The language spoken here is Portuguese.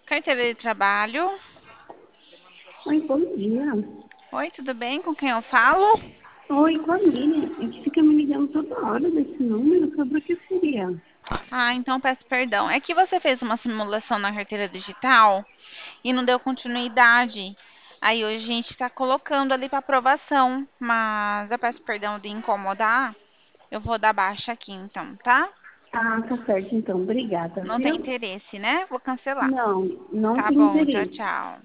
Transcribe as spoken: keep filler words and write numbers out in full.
Carteira de trabalho. Oi, bom dia. Oi, tudo bem? Com quem eu falo? Oi, com a Miriam. É que fica me ligando toda hora desse número, sobre o que seria? Ah, então peço perdão. É que você fez uma simulação na carteira digital e não deu continuidade. Aí hoje a gente está colocando ali para aprovação, mas eu peço perdão de incomodar. Eu vou dar baixa aqui então, tá? Ah, tá certo, então. Obrigada, Não tem viu? interesse, né? Vou cancelar. Não, não Tá tem bom, tchau, interesse. tchau.